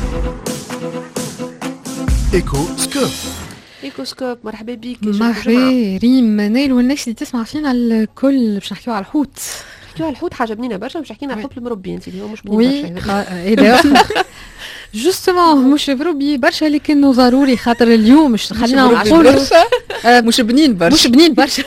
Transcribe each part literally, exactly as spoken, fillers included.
ايكو سكوب. ايكو سكوب، مرحبا بيك. مرحبا ريم نايل والناس اللي تسمع فينا الكل. باش نحكيو على الحوت. نحكيو على الحوت، حاجه بنينه برشا. باش حكينا على الحوت المربي، انت اللي هو مش بنين وي برشا. جوستومون مش مربي برشا، لكنه ضروري خاطر اليوم مش خلينا مربي نقولوا برشا. آه، مش بنين برشا، مش بنين برشا.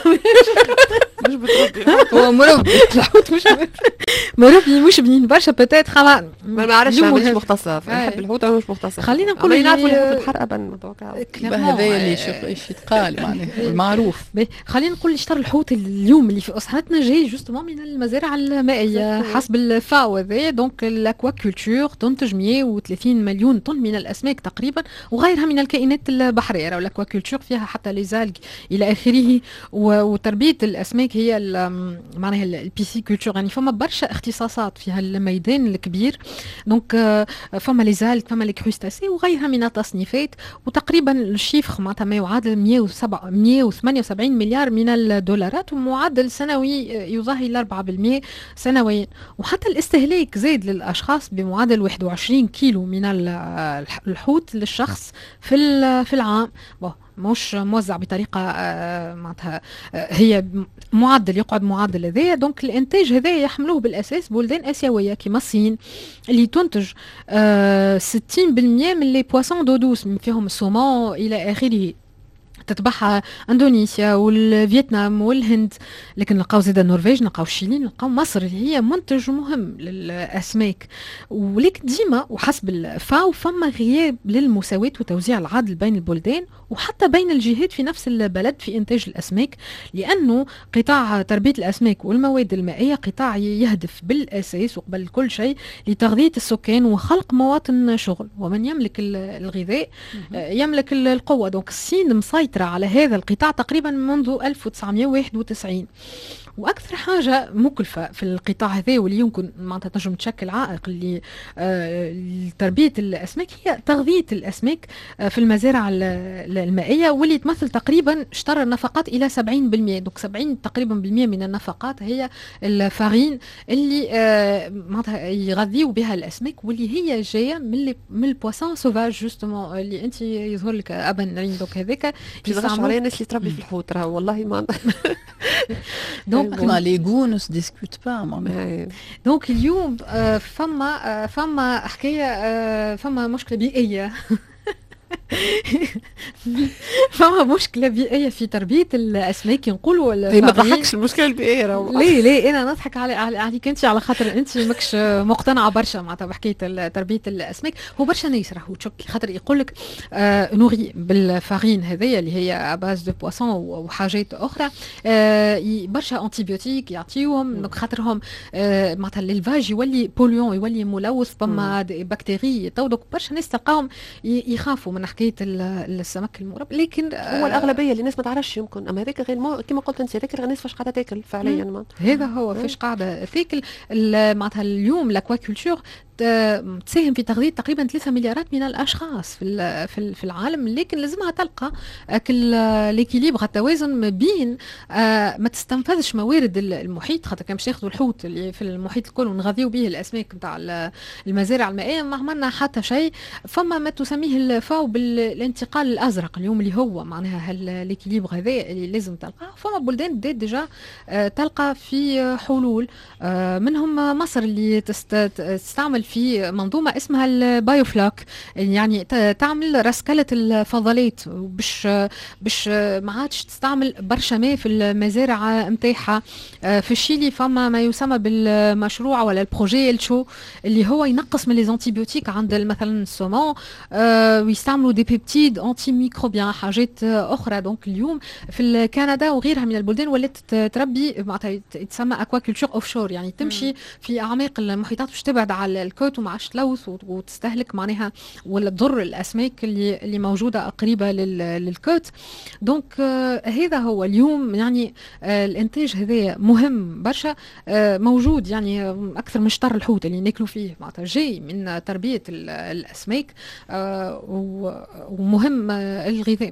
مش بتربي هو مربي الحوت، مش مربي مش بنين برشا بتات خلاص. ما نعرفش، مش مختصه نحب الحوت، انا مش مختصه. خلينا نقولوا اللي نعرفوا يعني- الحوت البحر ابا متوقع هذا اللي شوف ايش يتقال معناها المعروف. باهي، خلينا نقول اشتر الحوت اليوم اللي في اسحتنا جاي جوستومون من المزارع المائيه حسب الفاو هذا. دونك الاكواكولتور تنتج مئة وثلاثين مليون طن من الاسماك تقريبا وغيرها من الكائنات البحريه. راهو الاكواكولتور فيها حتى لي زالج الى اخره، وتربيه الاسماك هي معناها البيسيكولتور. يعني فما برشا اختصاصات في هالميدان الكبير. دونك فما لي زالج، فما لي كروستاسي وغيرها من التصنيفات. وتقريبا الشيفخ معناتها ما يعادل مئة وثمانية وسبعين مليار من الدولارات، ومعدل سنوي يظهر الى أربعة بالمئة سنويا. وحتى الاستهلاك زاد للاشخاص بمعدل واحد وعشرين كيلو من الحوت للشخص في في العام. مش موزع بطريقه آه معناتها آه هي معدل يقعد معدل هذايا. دونك الانتاج هذايا يحملوه بالاساس بلدان اسيويه كيما الصين اللي تنتج آه ستين بالمئة من لي بواسون دو دوس، من فيهم السومون الى اخره. تتبعها اندونيسيا والفيتنام والهند، لكن نلقاو زيد النرويج، نلقاو الشيلي، نلقاو مصر اللي هي منتج مهم للاسماك. ولكن ديما وحسب الفاو فما غياب للمساواة وتوزيع العدل بين البلدان وحتى بين الجهات في نفس البلد في انتاج الاسماك، لانه قطاع تربية الاسماك والمواد المائية قطاع يهدف بالاساس وقبل كل شيء لتغذية السكان وخلق مواطن شغل، ومن يملك الغذاء يملك القوة. دونك الصين مسيطرة على هذا القطاع تقريبا منذ ألف وتسعمئة وواحد وتسعين. واكثر حاجه مكلفه في القطاع هذا واللي يمكن معناتها تنجم تشكل عائق لتربيه الاسماك هي تغذيه الاسماك آه في المزارع المائيه، واللي تمثل تقريبا شطر النفقات الى سبعين بالمئة. دوك سبعين تقريبا بالمئة من النفقات هي الفارين اللي آه معناتها يغذيوا بها الاسماك، واللي هي جايه من من البواسون سوفاج جوستومون اللي انت يظهر لك ابا نرين. دوك هذاك يستعملوا على الناس اللي تربي في الحوت، راه والله ما دونك لي غونس ديسكوت با. دونك اليوم آه فما آه فما حكايه آه فما مشكله بيئيه. فما مشكله بيئيه في تربيه الاسماك. نقولوا ما تضحكش المشكله البيئيه راهو. ليه ليه انا نضحك على عليك انت على خاطر انت ماكش مقتنعه برشا معناتها بحكايه تربيه الاسماك. هو برشا ناس راهو تشك خاطر يقول لك آه نوري بالفارين هذيا اللي هي اباز دو بواسون وحاجات اخرى آه برشا انتيبيوتيك يعطيوهم خاطرهم آه معناتها الالفاج يولي بوليون، يولي ملوث بما بكتيري. تو دوك برشا ناس تلقاهم يخافوا من حكايه السمك المربى. لكن هو الاغلبيه اللي الناس ما تعرفش يمكن، اما هذاك غير مو... كما قلت انت هذاك الناس فاش قاعده تاكل فعليا. ما هذا هو فاش قاعده تاكل معناتها. اليوم الاكواكولتور تساهم في تغذية تقريبا ثلاثة مليارات من الاشخاص في في العالم، لكن لازمها تلقى ليكيليبر التوازن ما بين ما تستنفذش موارد المحيط. خاطر كان باش ناخذوا الحوت اللي في المحيط الكل ونغذيو به الاسماك نتاع المزارع المائيه ما عملنا حتى شيء. فما ما تسميه الفاو بالانتقال الازرق اليوم اللي هو معناها هالليكيليبر هذا اللي لازم تلقاه. فما بلدان بدات ديجا تلقى في حلول، منهم مصر اللي تستعمل في منظومة اسمها البايوفلاك، يعني تعمل رسكلة الفضلات باش باش ما عادش تستعمل برشا ماء في المزارع نتاعها. في الشيلي فما ما يسمى بالمشروع ولا البروجي الشو اللي هو ينقص من لي زانتيبيوتيك عند مثلا السومون ويستعملوا دي بيبتيد انتي ميكروبيان حاجات اخرى. دونك اليوم في كندا وغيرها من البلدان ولات تربي معناتها تسمى اكواكولتور اوف شور، يعني تمشي في اعماق المحيطات باش تبعد على الكوت وما عادش تلوث وتستهلك معناها ولا تضر الاسماك اللي اللي موجوده قريبه للكوت. دونك آه هذا هو اليوم يعني آه الانتاج هذا مهم برشا آه موجود، يعني اكثر من شطر الحوت اللي ناكلوا فيه معناتها جاي من تربيه الاسماك آه ومهم آه الغذاء.